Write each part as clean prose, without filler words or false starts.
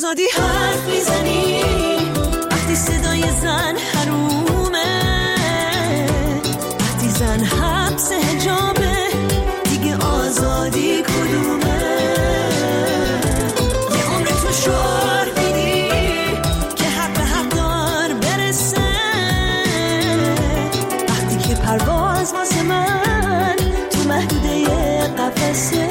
آزادی حرف میزنی وقتی صدای زن حرومه، وقتی زن حبس حجابه دیگه آزادی کدومه؟ یه عمر تو شعار میدی که حق به حق دار برسه، وقتی که پرواز واسه من تو محدوده قفسه.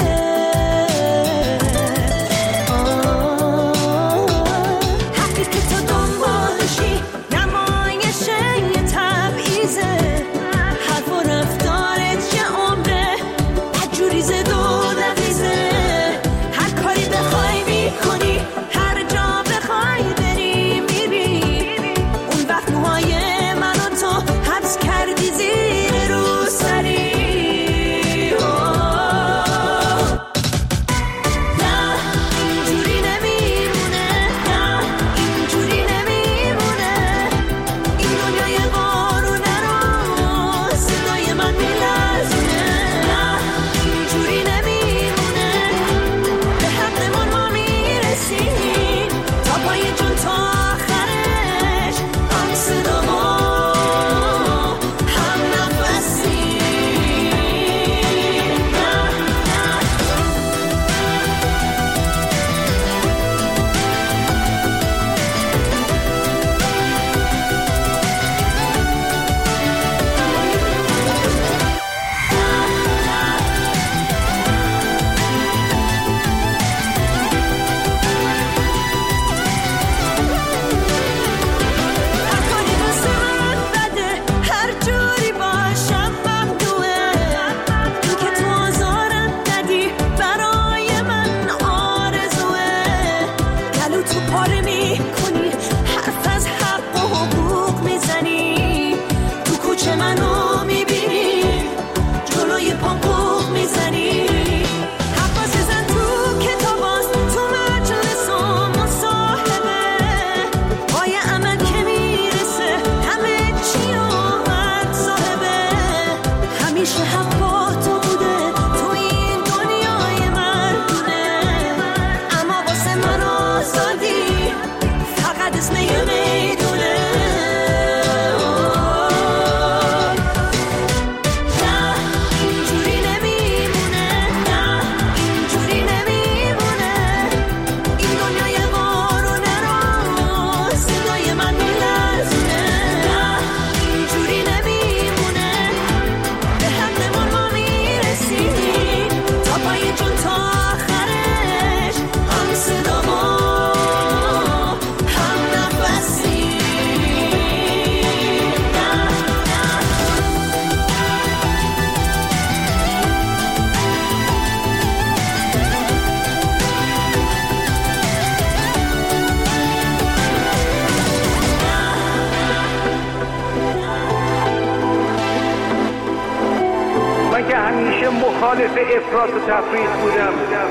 مخالف افراط و تفریط بودم.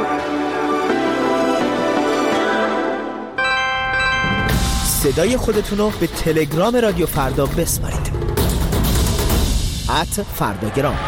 صدای خودتونو به تلگرام رادیو فردا بسپارید. @فرداگرام.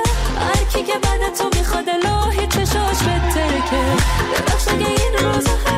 هر کی که بعد تو میخواد الهی چشاش بترکه ببخش اگه این روزا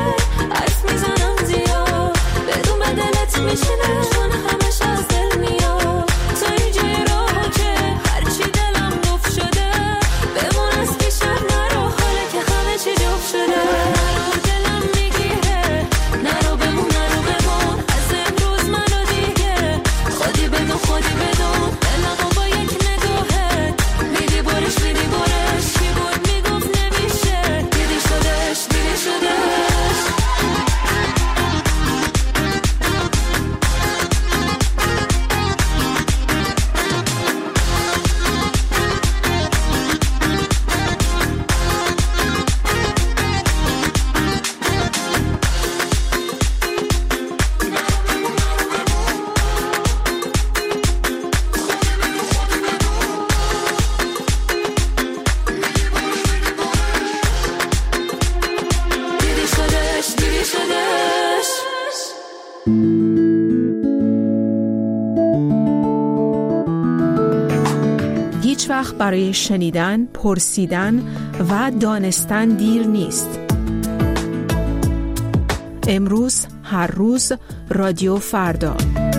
هیچ وقت برای شنیدن، پرسیدن و دانستن دیر نیست. امروز، هر روز، رادیو فردا.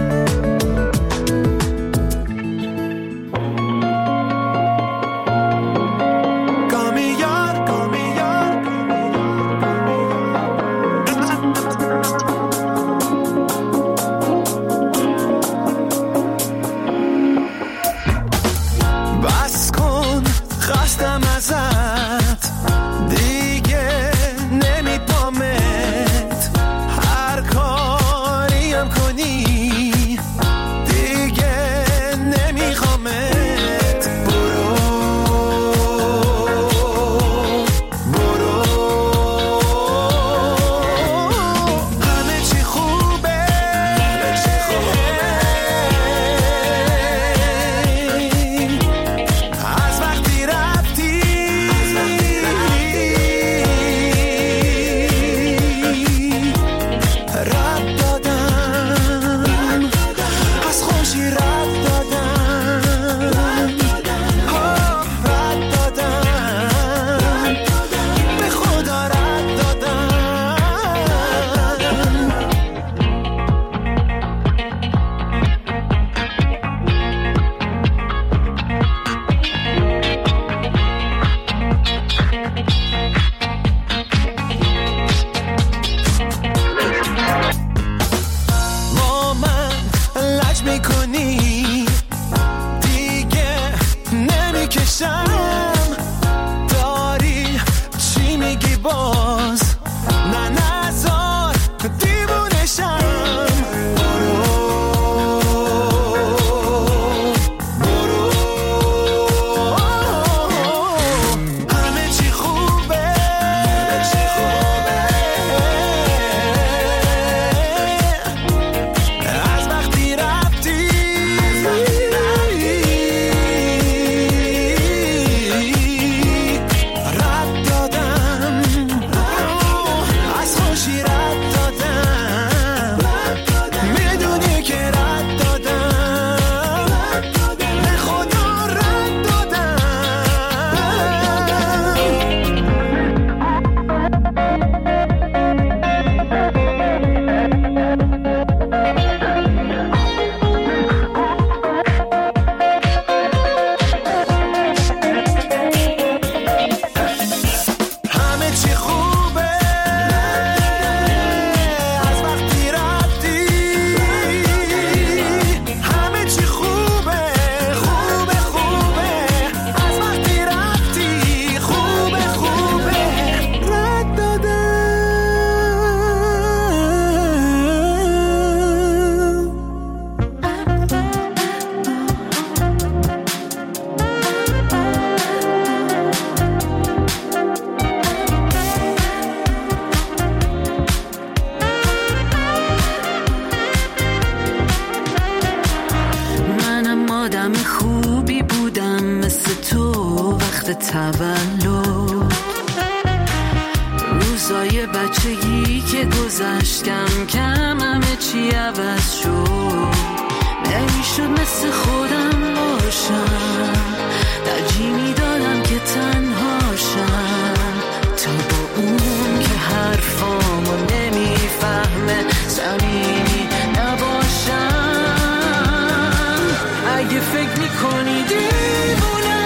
تولد روزای بچگی که گذشت کم کم همه چی عوض شد نمیشد مثل خودم باشم ترجیح میدادم که تنهاشم تا با اون که حرفامو نمیفهمه صمیمی نباشم اگه فکر میکنی دیوونم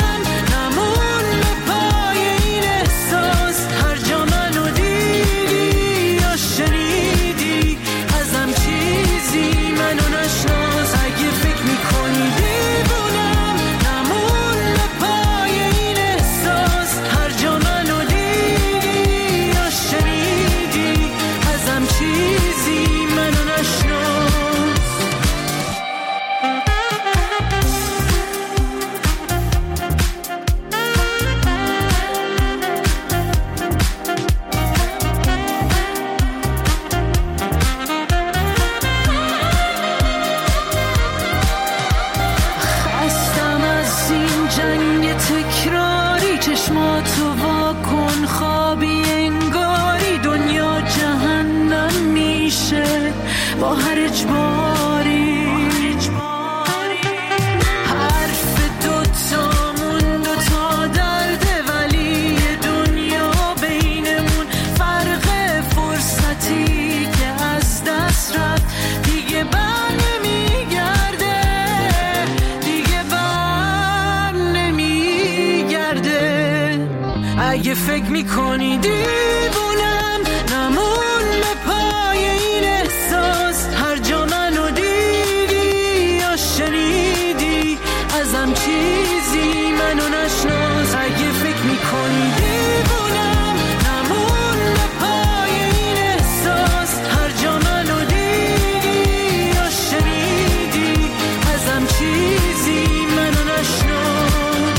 اگه فکر میکنی دیوونم نمون به پای این احساس. هر جا منو دیدی یا شنیدی ازم چیزی منو نشناس. اگه فکر میکنی دیوونم نمون به پای این احساس. هر جا منو دیدی یا شنیدی ازم چیزی منو نشناس.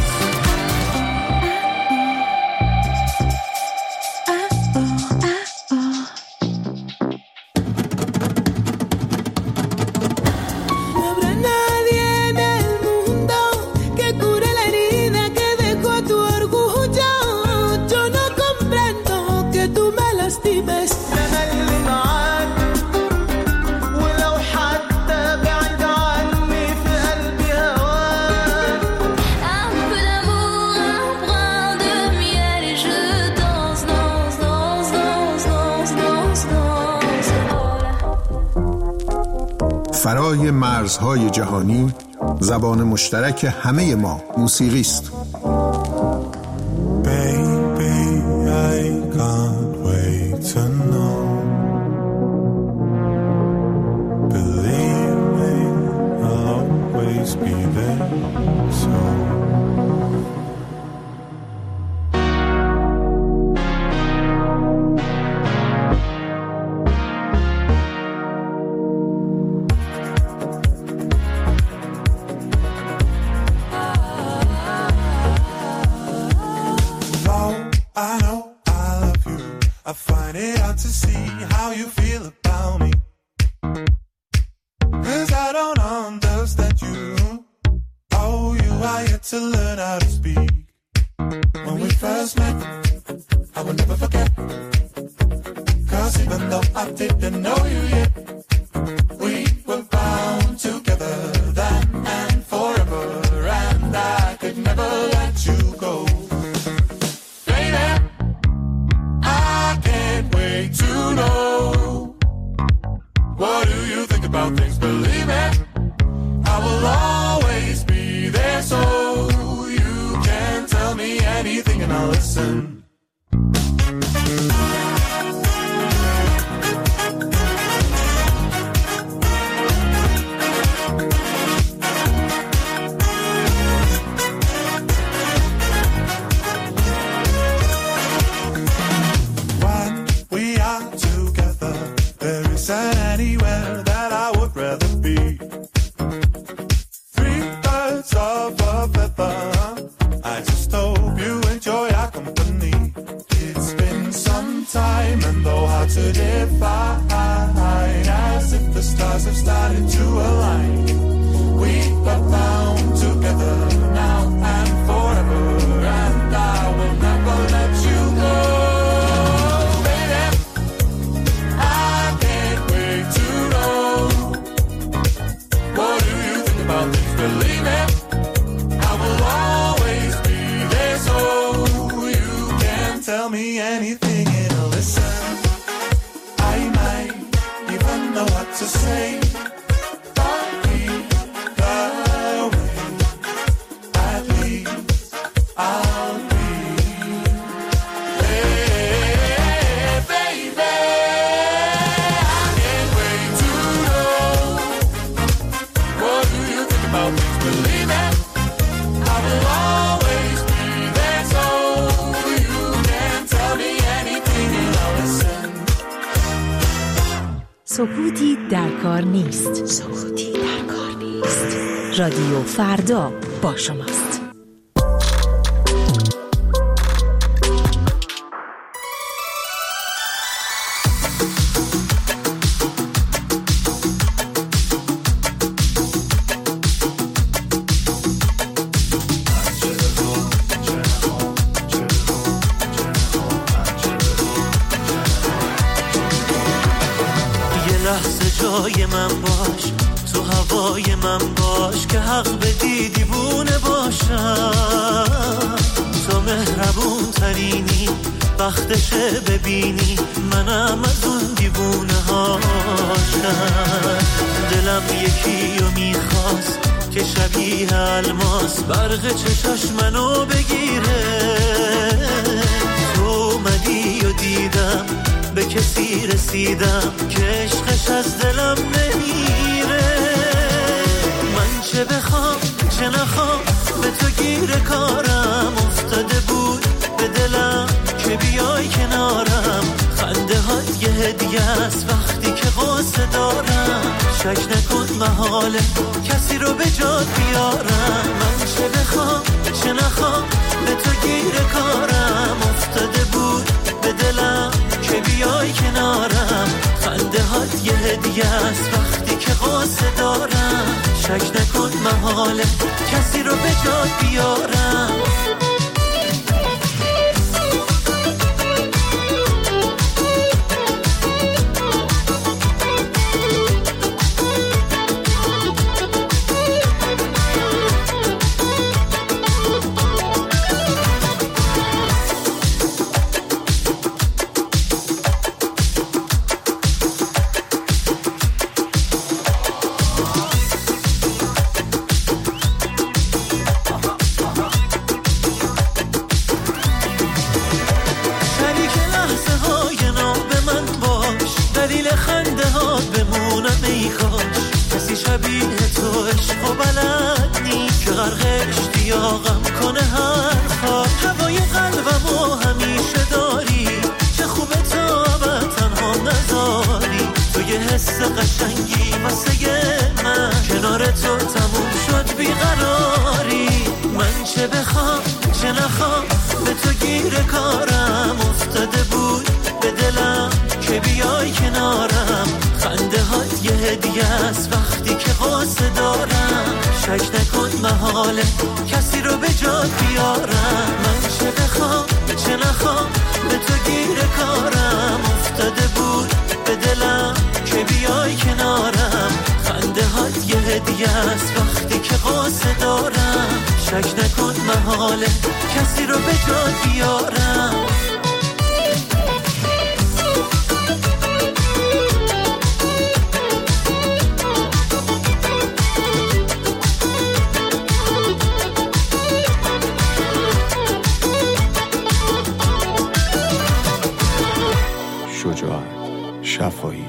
فرای مرزهای جهانی، زبان مشترک همه ما موسیقی است. Baby, I can't wait to know. Believe me, I'll always be there. So سکوتی در کار نیست. سکوتی در کار نیست. رادیو فردا با شماست. جای من باش، تو هوای من باش که حق بدی دیوونه باشم. تو مهربون ترینی، وقتشه ببینی منم از اون دیوونه هاشم. دلم یکی رو میخواست که شبیه الماس برق چشاش منو بگیره. دیدم به کسی رسیدم که عشقش از دلم نمیره. من چه بخوام چه نخوام به تو گیر کارم افتاده بود به دلم که بیای کنارم. خنده هات یه هدیه است وقتی که قصه دارم. شک نکن محاله کسی رو به جات بیارم. من چه بخوام چه نخوام به تو گیر کارم افتاده بود به دلم که بیای کنارم. خنده هات یه هدیه است وقتی که قصه دارم. شک نکن محاله کسی رو به جات بیارم. کسی رو به جات بیارم. من چه بخوام چه نخوام به تو گیر کارم افتاده بود به دلم که بیای کنارم. خنده هات یه هدیه است وقتی که قصه دارم. شک نکن محاله کسی رو به جات بیارم. شفایی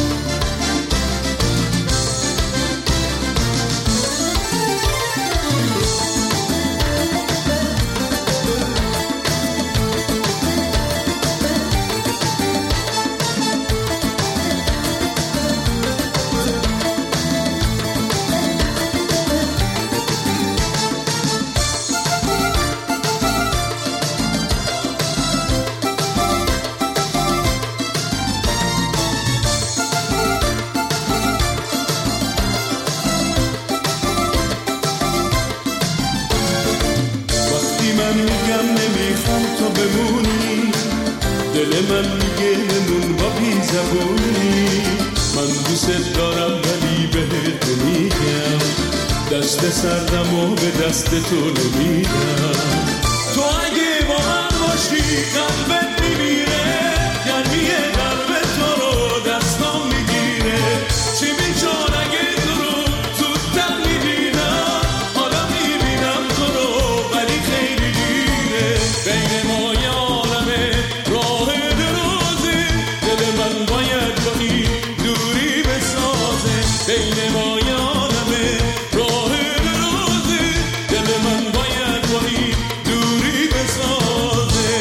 دست سردم و به دست تو نمیدم. تو اگه با من باشی قلبت میمیره. گرمی قلب تو رو دستام میگیره. چی میشد اگه تو رو زودتر میبینم. حالا میبینم تو رو ولی خیلی دیره. بین ما یه عالمه راه درازه. دل من باید با این دوری بسازه. بین ما یه عالمه راه درازه. دل من باید با این دوری بسازه.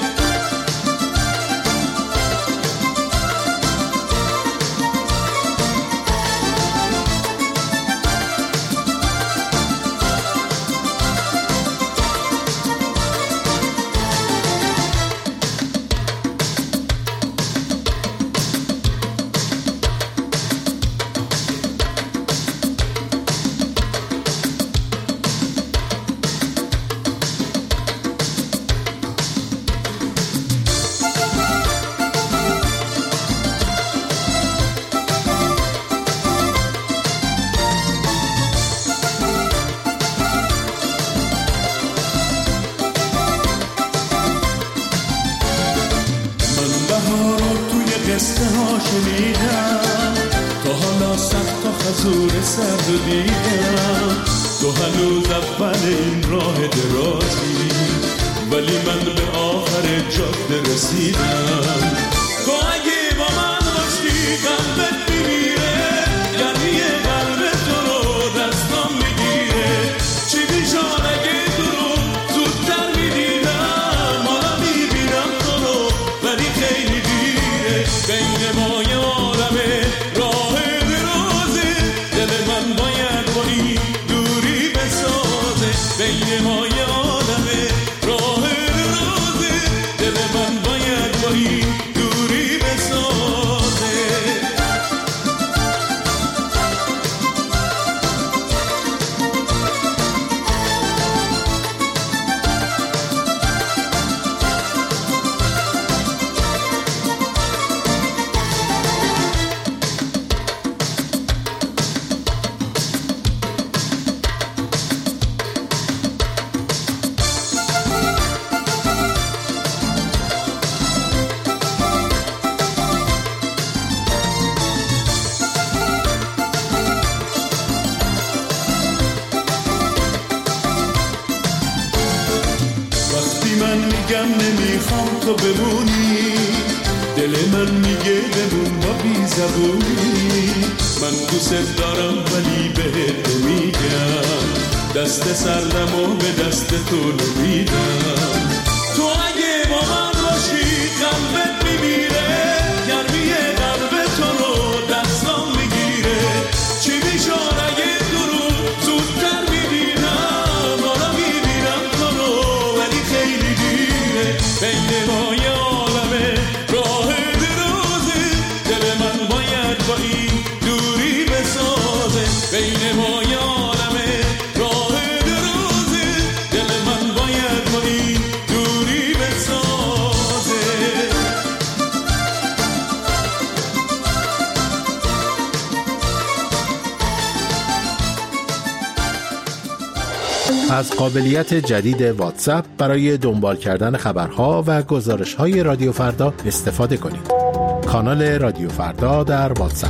قصه ها شنیدم، تا حالا صد تا خزور سرد و دیدم. تو هنوز اول این راه درازی، ولی من به آخر جاده رسیدم. تو اگه با من باشی قلبت میمیره، گرمی قلب تو رو دستام میگیره. چی بیشان اگه تو رو زودتر میدیدم، حالا میبینم تو رو ولی خیلی دیره. بین ما یه عالمه راه درازه، دل من باید با این دوری بسازه. بین ما یه عالمه راه درازه، دل من باید با این دوری بسازه. وقتی من میگم نمیخوام تو بمونی، دل من میگه بمون با بی زبونی. من دوست دارم ولی بهت نمیگم، دست سردم و به دست تو نمیدم. تو اگه با من باشی قلبت میمیره، گرمی قلب تو رو دستام میگیره. چی میشان اگه تو رو زودتر میدیدم، حالا میبینم تو رو ولی خیلی دیره. بین ما یه عالمه راه درازه، دل من باید با این دوری بسازه. بین ما یه عالمه راه درازه، دل من باید با این دوری بسازه. از قابلیت جدید واتساپ برای دنبال کردن خبرها و گزارش‌های رادیو فردا استفاده کنید. کانال رادیو فردا در واتساپ.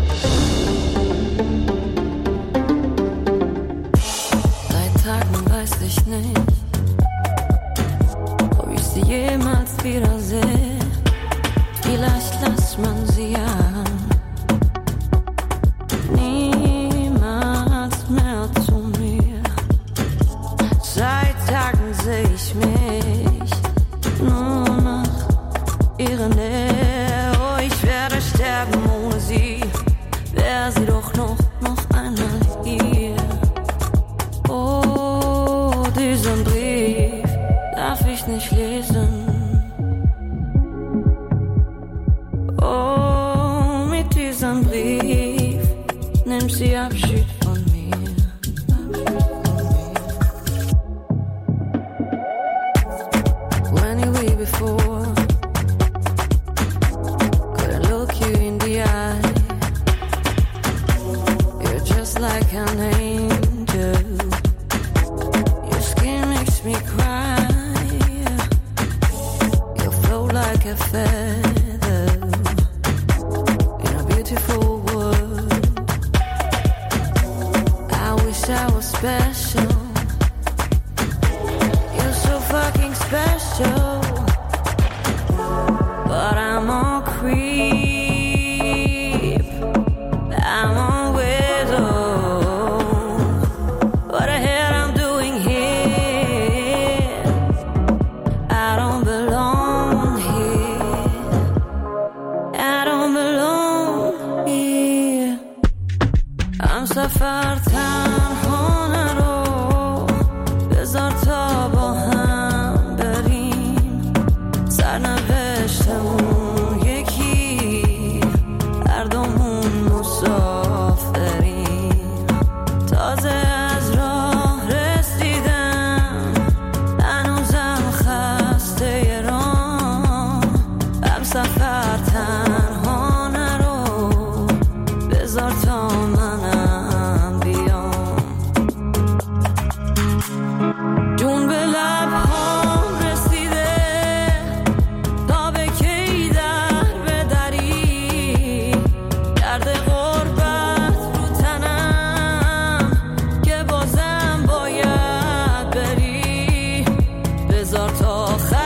بذار تا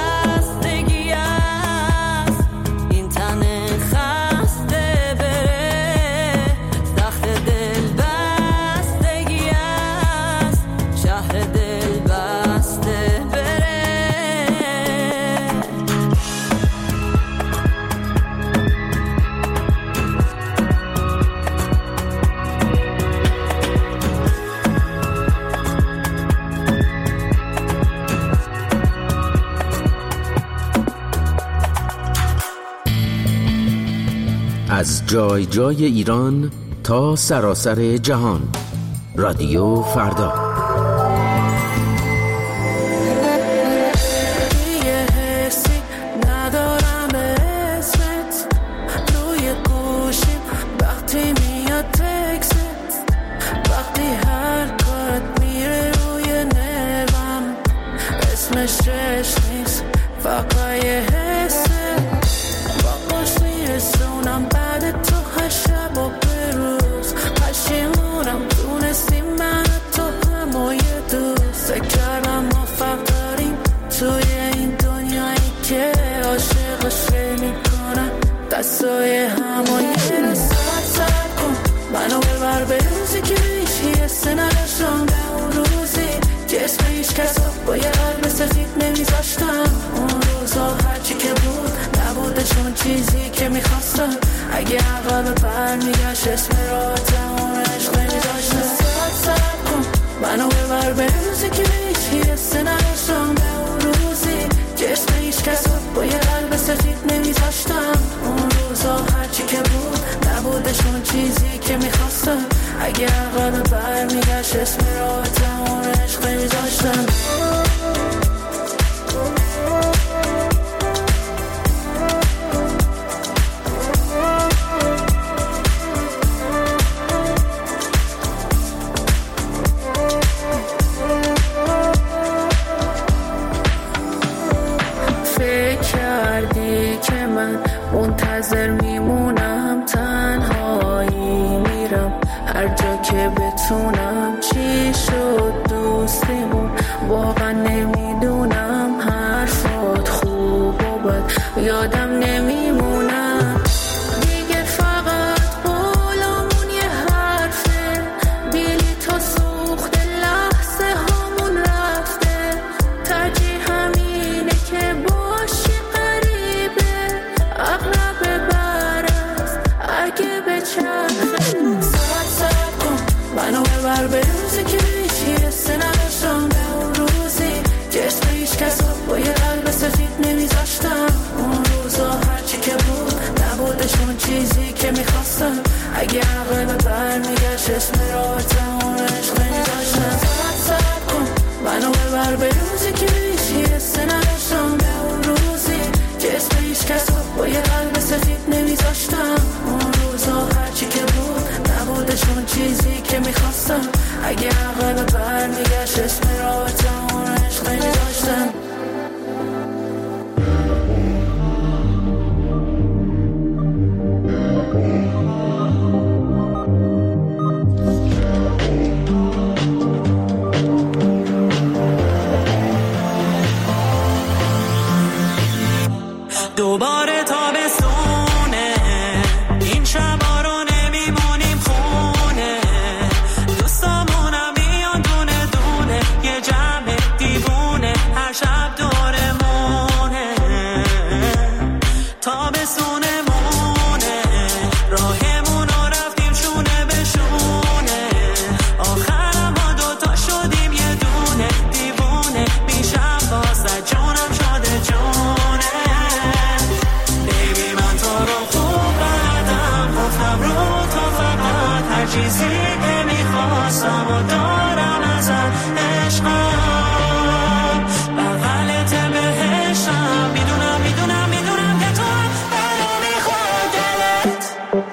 از جای جای ایران تا سراسر جهان. رادیو فردا. دستای همایی رو سر کن، منو ببر به روزی که هیچی حسه نداشتم. به اون روزی جسم هیچ کس با یه قلب سفید نمیذاشتم. اون روزا هرچی که بود نبودشون چیزی که میخواستم. اگه عقب برمیگشت اسم راحتمون عشق نمیذاشتم. سر کن، منو ببر به روزی که هیچی حسه نداشتم. به اون روزی جسم هیچ کس با یه قلب سفید نمیذاشتم. اون روزا هرچی که بود نبودشون چیزی که میخواستم. اگه عقب برمیگشت اسم راحتمون عشق نمیذاشتم. منتظر میمونم، تنهایی میرم هر جا که بتونم. چی شد دوستیمون واقعا نمیدونم. حرفات خوب و بد یادم نمیمونم. دیگه فقط قولمون یه حرفه، بیلی تا سوخت لحظه هامون رفته. ترجیح همینه که باشی قریبه، اقرب برست اگه به چرخه. سر کن، منو ببر به روزی که هیچی حسه نداشتم. به اون روزی جسم هیچ کس با یه قلب سفید نمیذاشتم. اون روزا هرچی که بود نبودشون چیزی که میخواستم. اگه عقب برمیگشت اسم راحتمون عشق نمیذاشتم. سر کن، منو ببر به روزی که هیچی حسه نداشتم. به اون روزی جسم هیچ کس با یه قلب سفید نمیذاشتم. اون روزا هرچی که بود نبودشون چیزی که میخواستم. اگه عقب برمیگشت اسم راحتمون عشق نمیذاشتم. دوباره تابستونه، این شبا رو نمیمونیم خونه. دوستامونم میان دونه دونه، یه جمع دیوونه هر شب دورمونه. تابستونمونه، راهمون رو رفتیم شونه به شونه. آخرم ما دوتا شدیم یه دونه دیوونه. میشم باز جونم شده جونه. چیزی که میخواستم و دارم ازت عشقم، بغلت بهشتم. میدونم که تو برو میخواد دلت.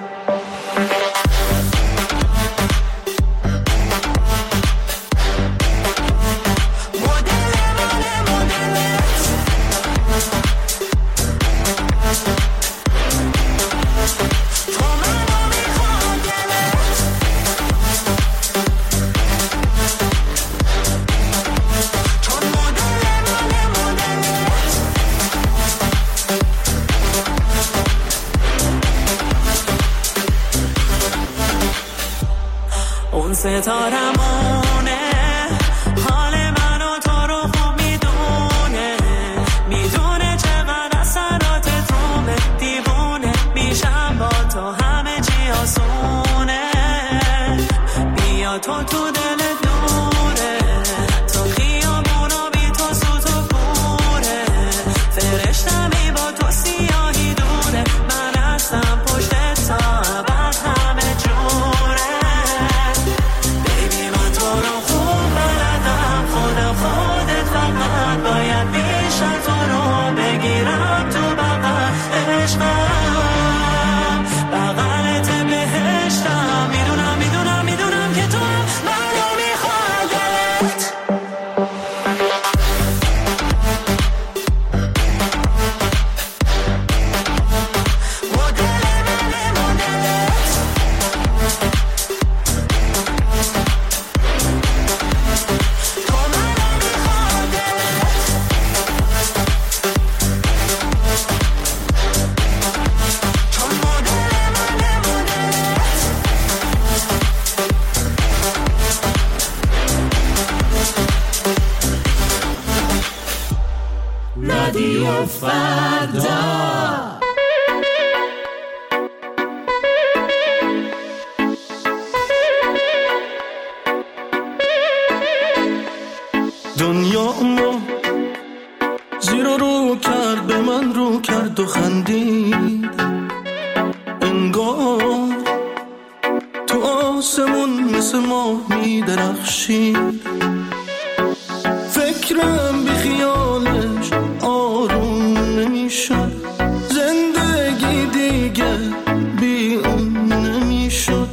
ستارمونه، حال من و تو رو خوب میدونه چقدر اثراتت رومه. دیوونه میشم با تو همه چی آسونه. بیا تو دل دوره، تو خیابون و بی تو سوت و کوره. فرشتمی با تو سیاهی دونه، من هستم پشت تا رادیو فردا. دنیا ما زیر رو کرد، به من رو کرد و خندید، انگار تو آسمون مثل ماه می درخشید. فکرم بی خیالش آروم نمیشد، زندگی دیگه بی اون نمیشد.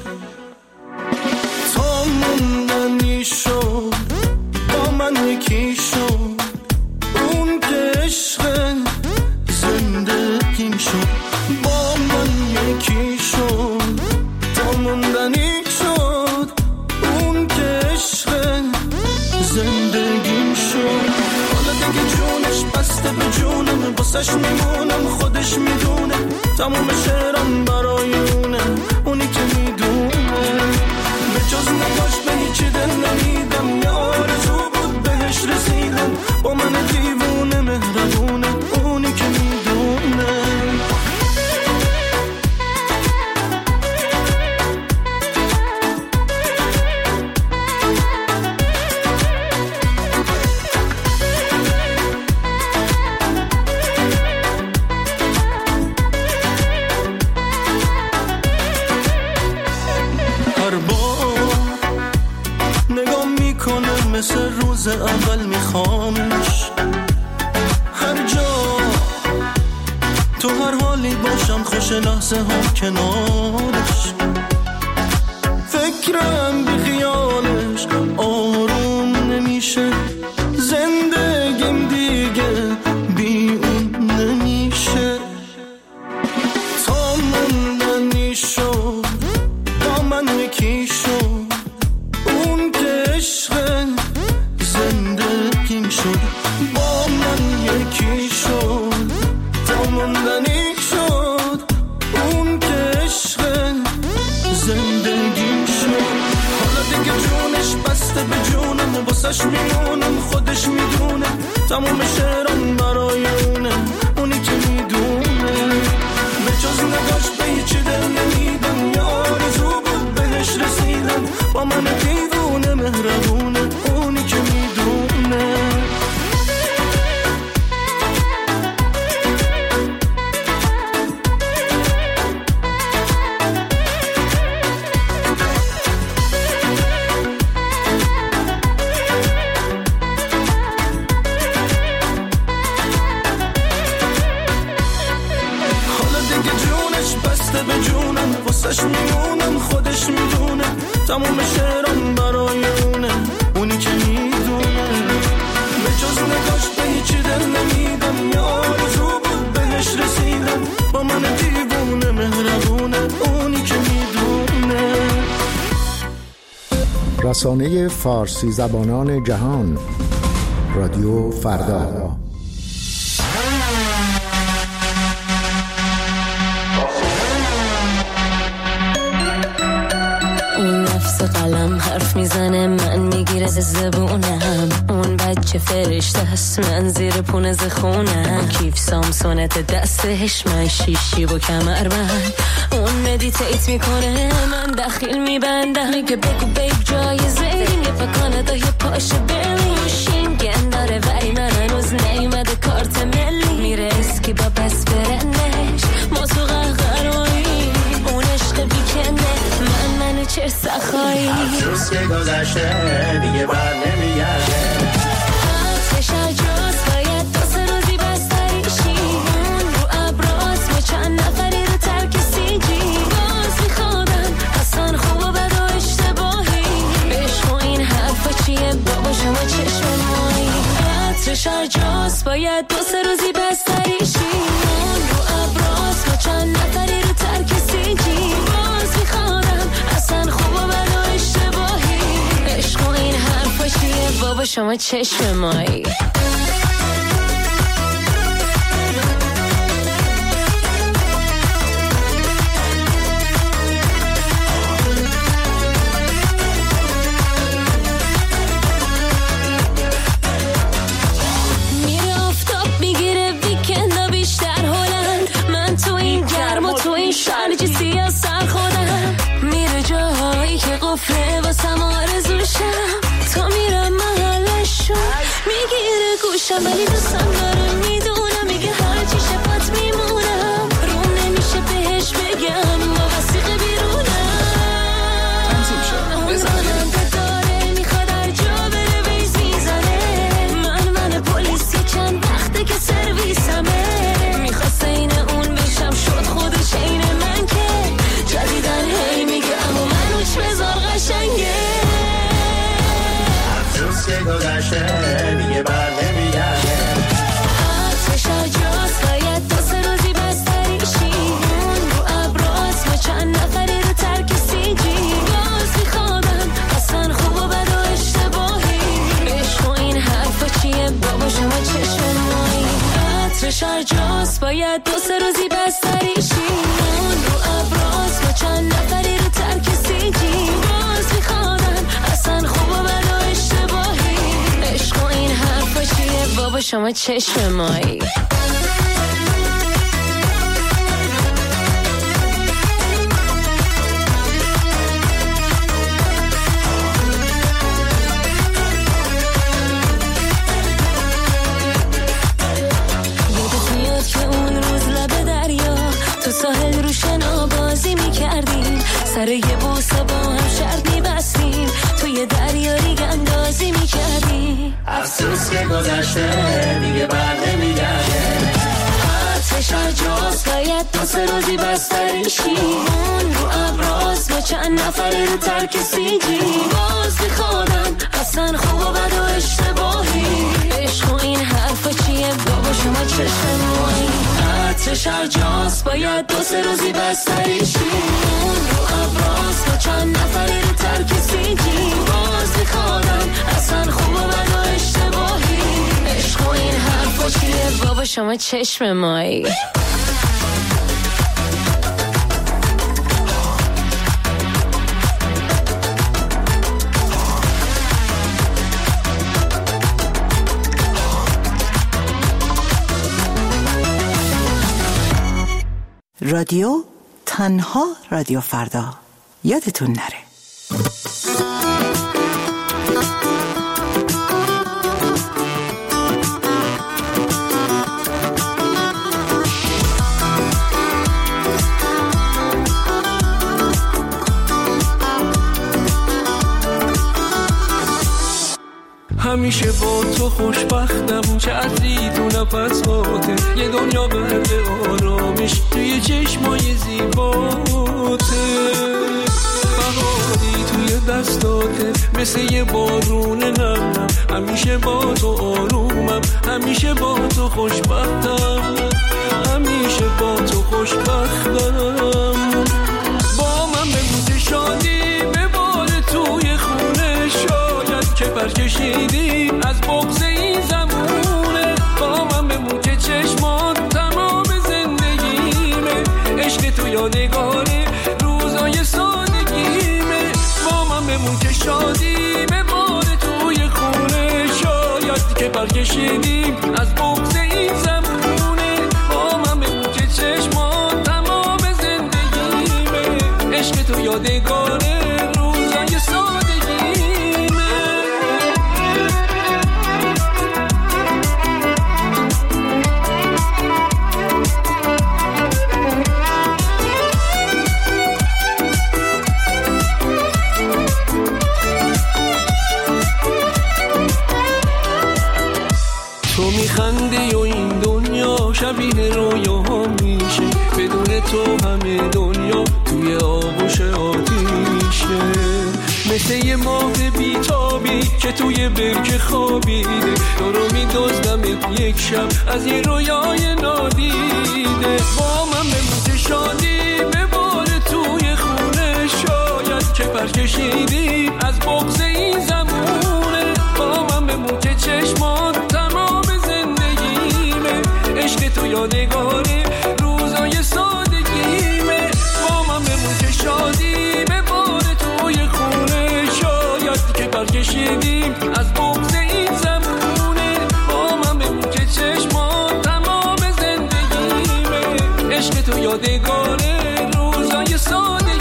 تا موندنی شد با من یکی شد، اون که عشق زندگیم شد. با من یکی شد تا موندنی شد، اون که عشق زندگیم شد. حالا دیگه جونش بسته به جونم، باسش میمونم خودش میدونه، تموم شعرم برای اونه، اونی که میدونه. به جز نگاش به هیچی دل نمیدم، یه آرزو بود بهش رسیدم. با من دیوونه مهربونه، اونی که میدونه. مثل روز اول میخوامش، هر جا تو هر حالی باشم، خوش لحظه ها کنارش. فکرم بی خیالش آروم نمیشه، زندگیم دیگه بی اون نمیشه. تا موندنی شد با من یکی شد، اون که عشق زندگیم شد. با من یکی شد تا موندنی شد، اون که عشق زندگیم شد. حالا دیگه جونش بسته به جونم، باسش میمونم خودش میدونه، تموم شعرم برای اونه، اونی که میدونه. به جز نگاش به هیچی دل نمیدم، یه آرزو بود بهش رسیدم. با من دیوونه مهربونه، اونی که میدونه. حالا دیگه جونش بسته به جونم، واسش میمونم خودش میدونه، تموم شعرم برای اونه، اونی که میدونه. به جز نگاش به هیچی دل نمیدم، یه آرزو بود بهش رسیدم. با من دیوونه مهربونه، اونی که میدونه. رسانه فارسی زبانان جهان، رادیو فردا. اون نفس قلم حرف میزنه، من میگیره زبونم. اون بچه فرشته هست، من زیر پونه زخونم. کیف سامسونت دستش، من شیشی و کمربند. اون مدیتیت میکنه، من دخیل میبندم. میگه بگو بیب جایزه یه پا کانادا یه پاش برلین. شینگن داره ولی من هنوز نیومده کارت ملی. میره اسکی با بس برنش، ما تو قهقرایی. اون عشق بیکنه، منو چه سخایی. افسوس که گذشته دیگه بر نمیگرده. عطرش عجاز باید دو سه روزی بستریشی. اون رو ابراز با چند نفری رو ترک سیجی. باز میخوادم اصلا خوب و بد و اشتباهی. عشق و این حرفا چیه بابا شما چشم مایی. عطرش عجاز باید دو سه روزی بستریشی. اون رو ابراز با چند نفری رو ترک سیجی. باز میخوادم اصلا خوب و بد و اشتباهی. عشق و این حرفا چیه بابا شما چشم مایی. میره آفتاب میگه گوشم ولی دوستم داره میدونم میگه هرچی شفت میمونم روم نمیشه بهش بگم با وسیقه بیرونم تنظیم شد بزنیم داره میخواد هر جا بره ویز میزنه من پلیسی چند وقته که سرویسمه میخواسته این اون بشم شد خودش این من که جدیدن هی میگه اما منوش بذار قشنگه افسوس که گذشته دیگه بر نمیگرده آتش آجاست باید دو سه روزی بستریشی اون رو ابراز و چند نفری رو ترک سیجی باز میخوادم اصلا خوب و بد و اشتباهی عشق و این حرفا چیه بابا شما چشم مایی آتش آجاست باید دو سه روزی بستریشی اون رو ابراز و چند نفری رو ترک سیجی باز میخوادم اصلا خوب و بد و اشتباهی عشق و این حرفا چیه بابا شما چشم مایی یادت میاد که اون روز لب دریا تو ساحل رو شنا بازی میکردیم سر یه بوسه با هم شرط میبستیم توی دریا ریگ اندازی میکردیم افسوس که گذشته دیگه بر نمیگرده آتش آجاست باید دو سه روزی بستریشی اون رو ابراز با چند نفری رو ترک سیجی باز میخوادم اصلا خوب و بد و اشتباهی عشق و این حرفا چیه بابا شما چشم مایی آتش آجاست باید دو سه روزی بستریشی اون رو ابراز با چند نفری رو ترک سیجی باز میخوادم اصلا خوب و بد و اشتباهی عشق و این حرفا چیه بابا شما چشم مایی رادیو تنها رادیو فردا یادتون نره همیشه با تو خوشبختم چه عطری تو نفساته یه دنیا برد آرامش توی چشمای زیباته بهاری توی دستاته مثل یه بارون نرم همیشه با تو آرومم همیشه با تو خوشبختم همیشه با تو خوشبختم با من بگو شادی بباره توی خونه شاید که پرکشیدی از بغض این زمونه با من بمون که چشمات تمام زندگیمه عشق تو یادگاره روزای سادگیمه با من بمون که شادی بباره توی خونه شاید که پرکشیدی از بغض این زمونه با من بمون که چشمات تمام زندگیمه عشق تو یادگاره روزای سادگیمه تو میخندی و این دنیا شبیه رویاها میشه بدون تو همه دنیا توی آغوش آتیشه مثل یه ماه بیتابی که توی برکه خوابیده تو رو میدزدم یک شب از یه رویای نادیده با من بمون شادی بباره توی خونه شاید که پرکشیدی از بغض این زمونه با من بمون که چشمات تمام زندگیمه عشق تو یادگاره روزای سادگیمه با من بمون که شادی بباره توی خونه شاید که پرکشیدیم از بغض این زمونه با من بمون که چشمات تمام زندگیمه عشق تو یادگاره روزای سادگیمه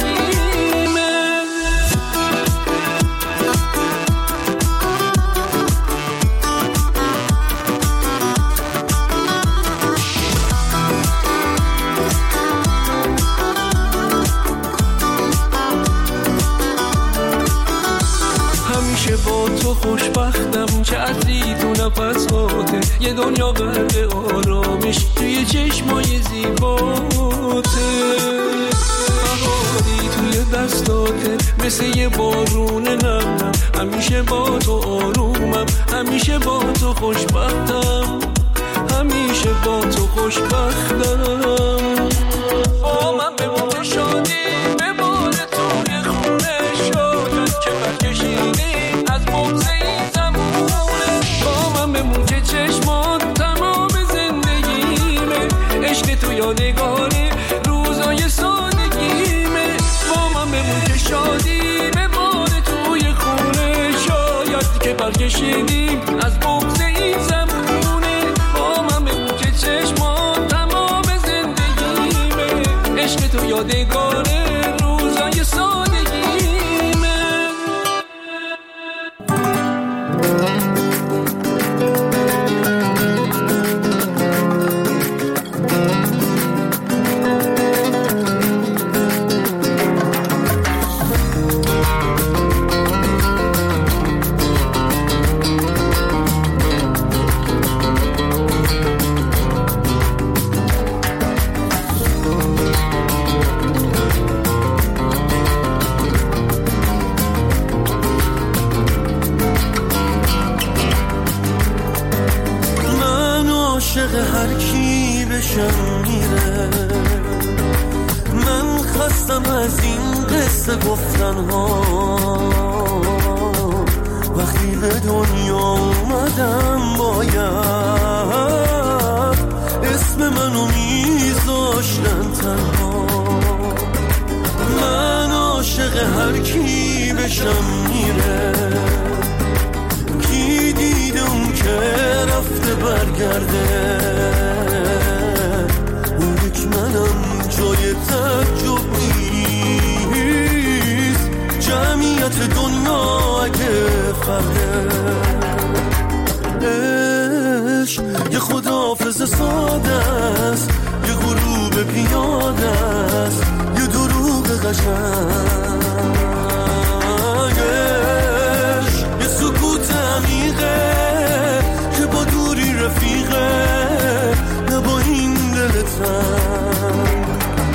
زیباته، یه دنیا غرق آرامش توی چشمای زیباته. بهاری توی دستاته مثل یه بارون نم، همیشه با تو آرومم، همیشه با تو خوشبختم، همیشه با تو خوشبختم. با من بمون شادی به بار توی خونه شاید که برکشیدی از بغض این زمونه. با من بمون که چشمات تمام زندگیمه، عشق تو یادگاری روزای سادگیمه. با من بمون که شادی به بار توی خونه شاید که برکشیدی از بغض این زمونه. با من بمون که چشمات تمام زندگیمه، عشق تو یادگار روزای سادگیمه. هر کی بشم میره، من خستم از این قصه گفتن ها. وقتی به دنیا اومدم باید اسم منو میذاشتن تنها. من عاشق هر کی بشم میره، کی دیده اون که رفته برگرده. اون یک منم جای تعجب نیست، جمعیت دنیا اگه فرده. عشق یه خداحافظ ساده است، یه غروب پیاده است، یه دروغ قشنگ. یه سکوت عمیقه که با دوری رفیقه، نه با این دل تنگ.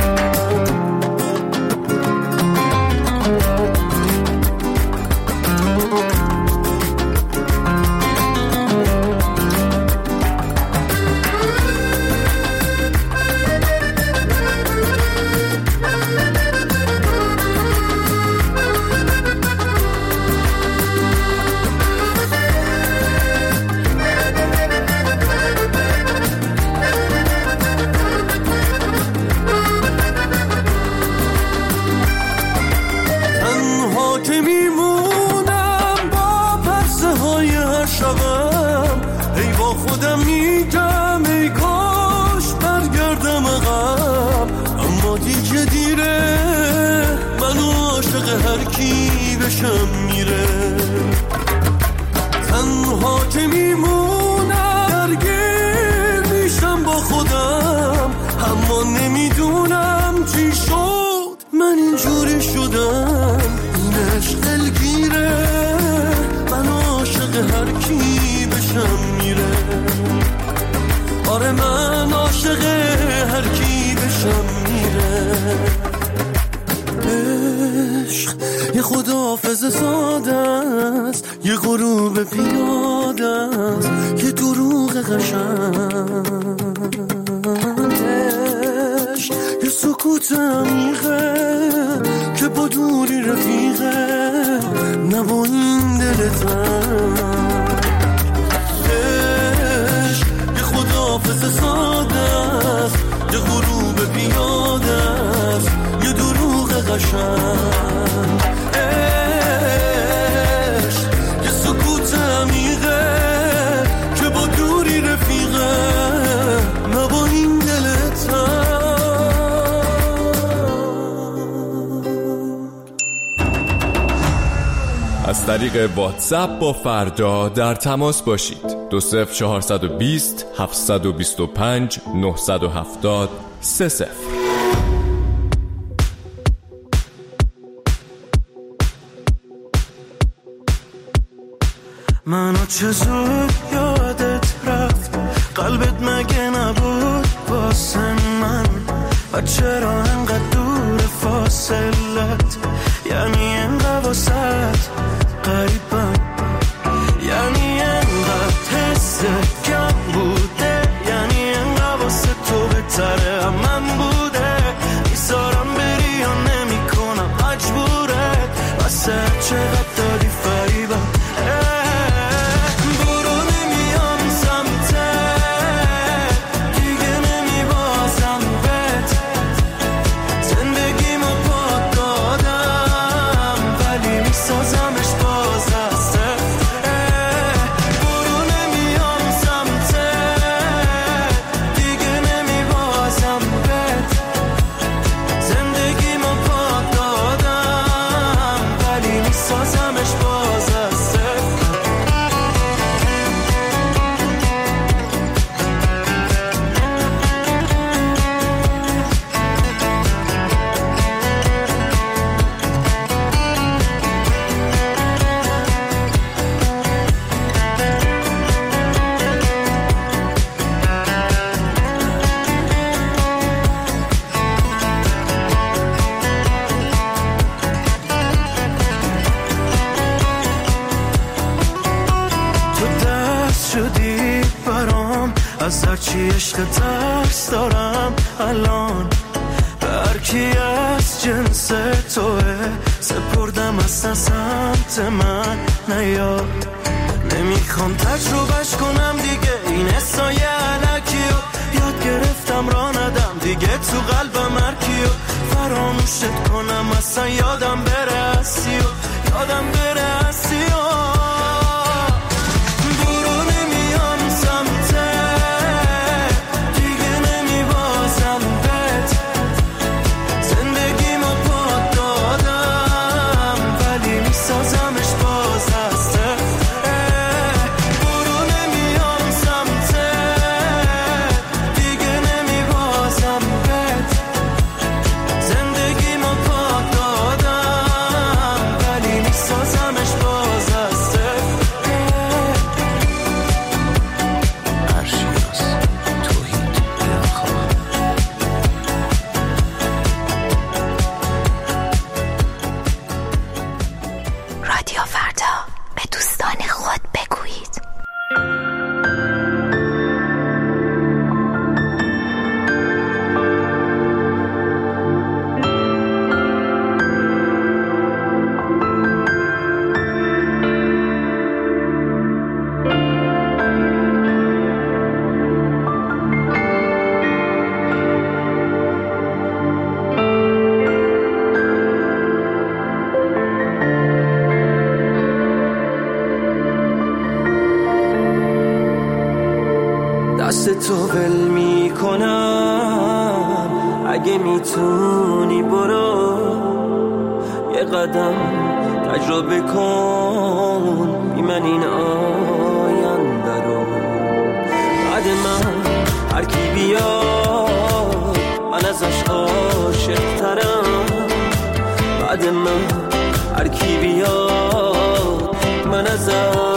میره تنها که میمونم، درگیر میشم با خودم، اما نمیدونم چی شد من اینجوری شدم. این عشق دلگیره، من عاشق هر کی بشم میره. آره من عاشق هر کی بشم میره. عشق یه خداحافظ ساده است، یه غروب پیاده است، یه دروغ قشنگ. عشق یه سکوت عمیقه که با دوری رفیقه، نه با این دل تنگ. عشق یه خداحافظ ساده است، یه غروب پیاده است، یه دروغ قشنگ. عشق یه سکوت عمیقه که با دوری رفیقه، نه با این دل تنگ. از طریق واتساپ با فردا در تماس باشید. 20420 725 970 30. منو چه زود یادت رفت، قلبت مگه نبود واسه من و چرا انقدر دور فاصلت یعنی انقدر واسط قریبم یعنی انقدر حست کم بوده یعنی انقدر واسه تو بهتره من بوده میذارم بری یا نمی کنم مجبوره واسه چقدر دادی فریبم از هرچی عشق ترس دارم الان برکی از جنس توه سپردم اصلا سمت من نیاد نمیخوام تجربهش کنم دیگه این حسای علکیو یاد گرفتم را ندم دیگه تو قلبم هرکیو فراموشت کنم اصلا یادم بره اسیو یادم بره اسیو تو ول می کنم اگه میتونی برو یه قدم تجربه کن بی من این آینده رو بعد من هر کی بیاد من ازش عاشق ترم بعد من هر کی بیاد من ازش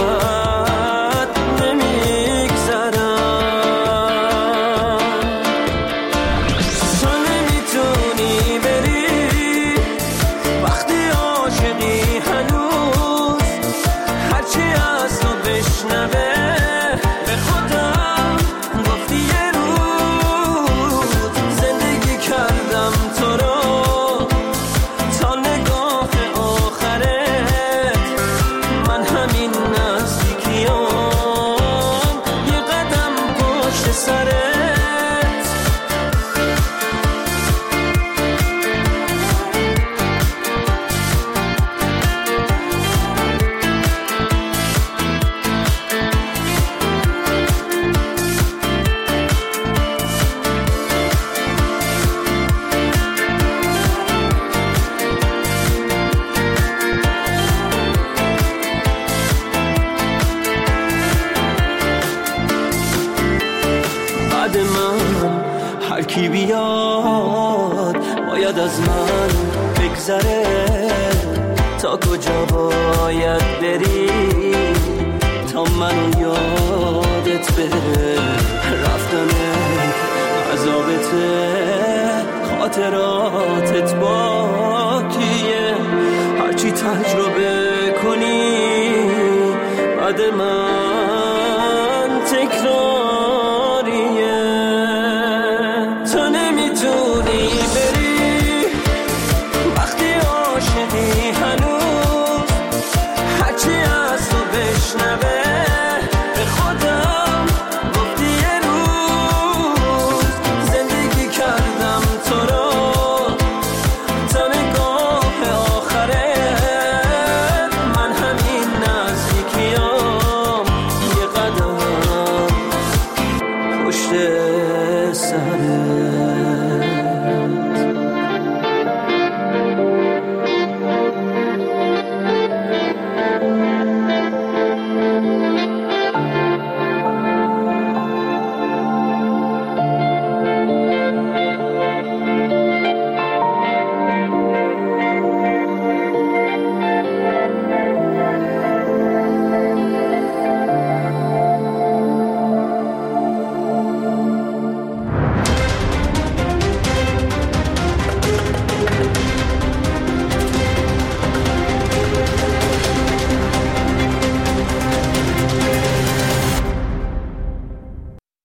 کی بیاد باید از من بگذره تا کجا باید بری تا منو یادت بره